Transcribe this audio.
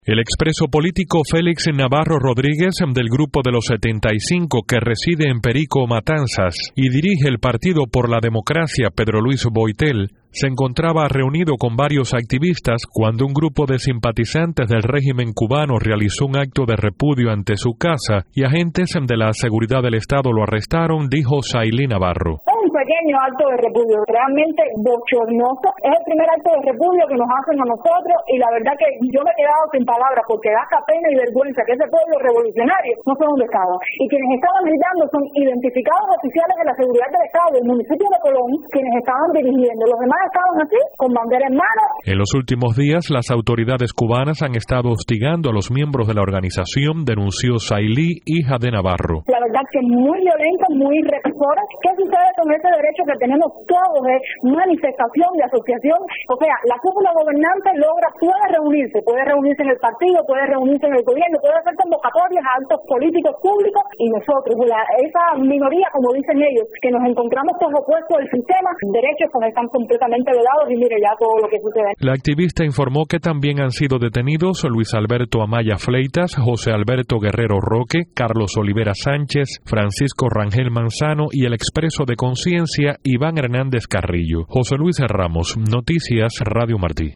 El expreso político Félix Navarro Rodríguez, del Grupo de los 75, que reside en Perico, Matanzas, y dirige el Partido por la Democracia Pedro Luis Boitel, se encontraba reunido con varios activistas cuando un grupo de simpatizantes del régimen cubano realizó un acto de repudio ante su casa y agentes de la seguridad del Estado lo arrestaron, dijo Sailí Navarro. Un pequeño acto de repudio, realmente bochornoso. Es el primer acto de repudio que nos hacen a nosotros y la verdad que yo me he quedado sin palabras porque da hasta pena y vergüenza que ese pueblo revolucionario no sé dónde estaba. Y quienes estaban gritando son identificados oficiales de la seguridad del Estado del municipio de Colón, quienes estaban dirigiendo. Los demás estaban así, con bandera en mano. En los últimos días, las autoridades cubanas han estado hostigando a los miembros de la organización, denunció Sailí, hija de Navarro. La verdad que muy violenta, muy represora. ¿Qué sucede con ese derecho que tenemos todos de manifestación, de asociación? O sea, la cúpula gobernante puede reunirse en el partido, puede reunirse en el gobierno, puede hacer convocatorias a actos políticos públicos y nosotros, esa minoría, como dicen ellos, que nos encontramos pues opuestos al sistema, derechos pues están completamente vedados y mire ya todo lo que sucede. La activista informó que también han sido detenidos Luis Alberto Amaya Fleitas, José Alberto Guerrero Roque, Carlos Olivera Sánchez, Francisco Rangel Manzano y el expreso de Conciencia Iván Hernández Carrillo. José Luis Ramos, Noticias Radio Martí.